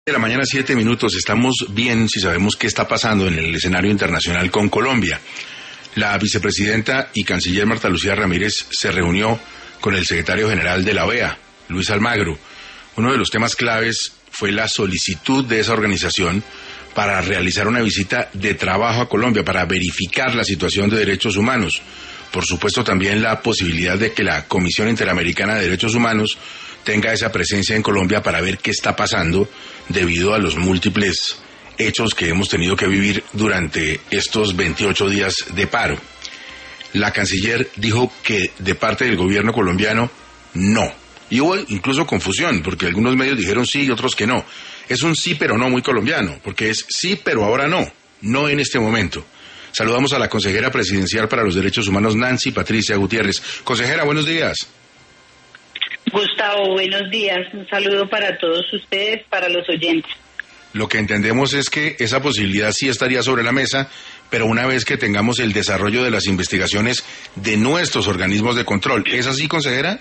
De la mañana, 7 minutos. Estamos bien si sabemos qué está pasando en el escenario internacional con Colombia. La vicepresidenta y canciller Marta Lucía Ramírez se reunió con el secretario general de la OEA, Luis Almagro. Uno de los temas claves fue la solicitud de esa organización para realizar una visita de trabajo a Colombia, para verificar la situación de derechos humanos. Por supuesto, también la posibilidad de que la Comisión Interamericana de Derechos Humanos tenga esa presencia en Colombia para ver qué está pasando debido a los múltiples hechos que hemos tenido que vivir durante estos 28 días de paro. La canciller dijo que de parte del gobierno colombiano, no. Y hubo incluso confusión, porque algunos medios dijeron sí y otros que no. Es un sí pero no muy colombiano, porque es sí pero ahora no, no en este momento. Saludamos a la consejera presidencial para los derechos humanos, Nancy Patricia Gutiérrez. Consejera, buenos días. Gustavo, buenos días. Un saludo para todos ustedes, para los oyentes. Lo que entendemos es que esa posibilidad sí estaría sobre la mesa, pero una vez que tengamos el desarrollo de las investigaciones de nuestros organismos de control. ¿Es así, consejera?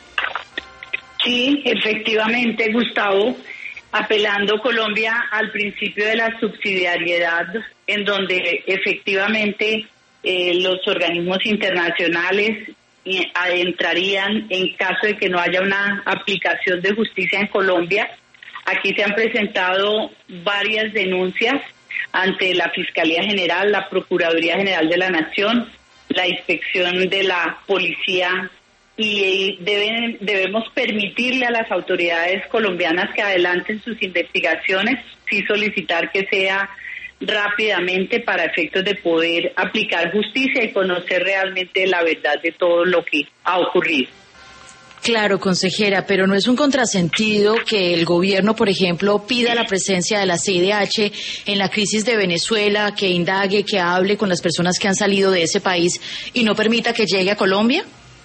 Sí, efectivamente, Gustavo, apelando Colombia al principio de la subsidiariedad, en donde efectivamente los organismos internacionales entrarían en caso de que no haya una aplicación de justicia en Colombia. Aquí se han presentado varias denuncias ante la Fiscalía General, la Procuraduría General de la Nación, la Inspección de la Policía, y debemos permitirle a las autoridades colombianas que adelanten sus investigaciones, sí solicitar que sea rápidamente para efectos de poder aplicar justicia y conocer realmente la verdad de todo lo que ha ocurrido. Claro, consejera, pero no es un contrasentido que el gobierno, por ejemplo, pida la presencia de la CIDH en la crisis de Venezuela, que indague, que hable con las personas que han salido de ese país y no permita que llegue a Colombia?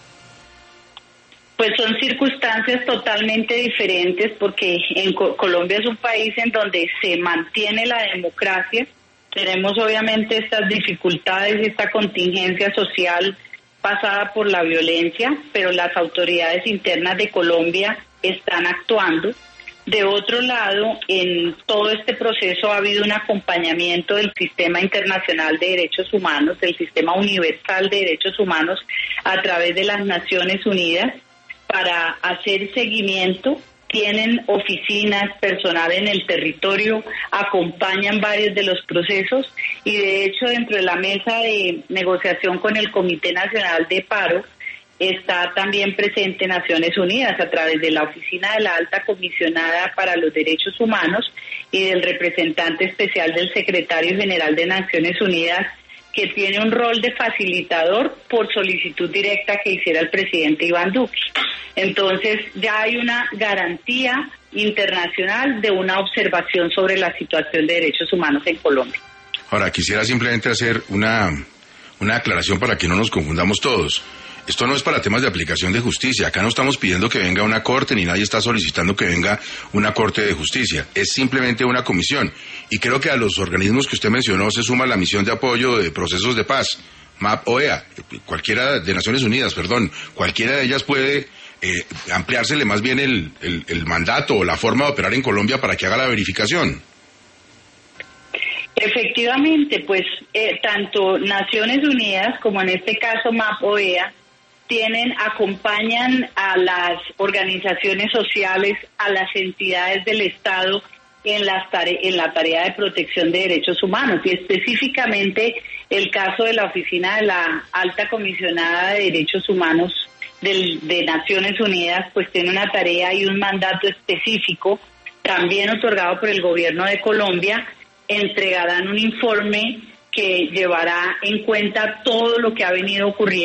Pues son circunstancias totalmente diferentes, porque en Colombia es un país en donde se mantiene la democracia. Tenemos obviamente estas dificultades, esta contingencia social pasada por la violencia, pero las autoridades internas de Colombia están actuando. De otro lado, en todo este proceso ha habido un acompañamiento del sistema internacional de derechos humanos, del sistema universal de derechos humanos a través de las Naciones Unidas, para hacer seguimiento. Tienen oficinas, personal en el territorio, acompañan varios de los procesos, y de hecho dentro de la mesa de negociación con el Comité Nacional de Paro está también presente Naciones Unidas a través de la Oficina de la Alta Comisionada para los Derechos Humanos y del representante especial del Secretario General de Naciones Unidas, que tiene un rol de facilitador por solicitud directa que hiciera el presidente Iván Duque. Entonces ya hay una garantía internacional de una observación sobre la situación de derechos humanos en Colombia. Ahora, quisiera simplemente hacer una aclaración para que no nos confundamos todos. Esto no es para temas de aplicación de justicia. Acá no estamos pidiendo que venga una corte, ni nadie está solicitando que venga una corte de justicia. Es simplemente una comisión. Y creo que a los organismos que usted mencionó se suma la misión de apoyo de procesos de paz, MAP, OEA, cualquiera de Naciones Unidas, cualquiera de ellas puede ampliársele más bien el mandato o la forma de operar en Colombia para que haga la verificación. Efectivamente, pues tanto Naciones Unidas como en este caso MAP, OEA, acompañan a las organizaciones sociales, a las entidades del Estado en la tarea de protección de derechos humanos, y específicamente el caso de la Oficina de la Alta Comisionada de Derechos Humanos de Naciones Unidas, pues tiene una tarea y un mandato específico, también otorgado por el gobierno de Colombia. Entregarán un informe que llevará en cuenta todo lo que ha venido ocurriendo